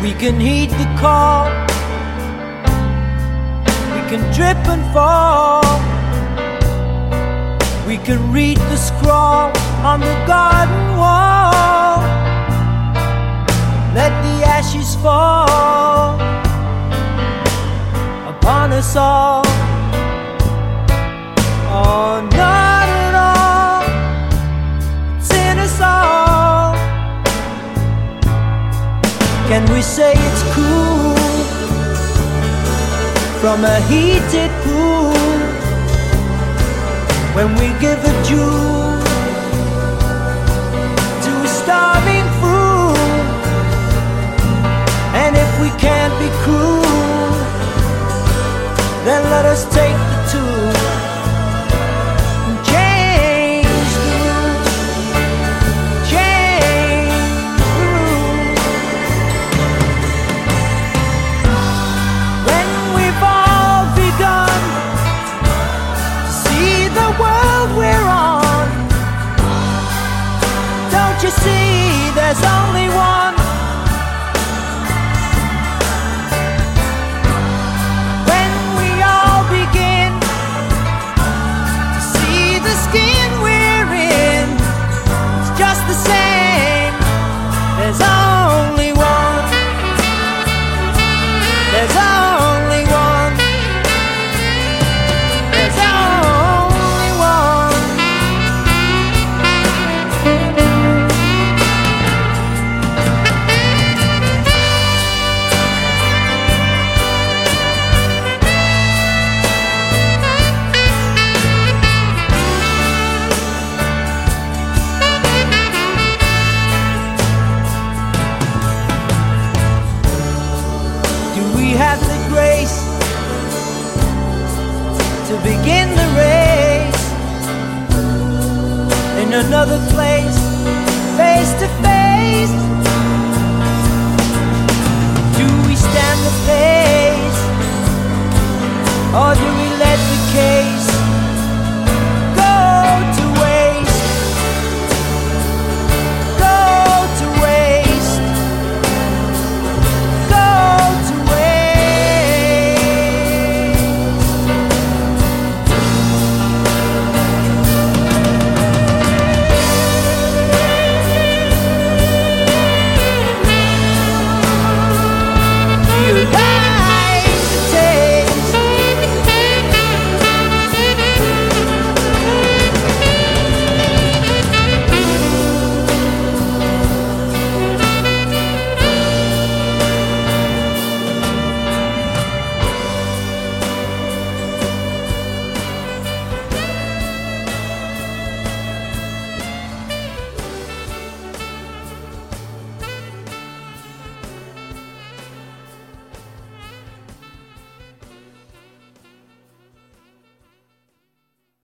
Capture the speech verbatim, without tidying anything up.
We can heed the call, we can trip and fall, we can read the scrawl on the garden wall. Let the ashes fall upon us all. Oh, not at all, it's in us all. Can we say it's cool from a heated pool when we give a jewel to a starving fool? And if we can't be cruel, then let us take the tool and change the rules, change the rules. When we've all begun to see the world we're on, don't you see there's only one? There's only one. There's only one. There's only one. We have the grace to begin the race in another place, face to face.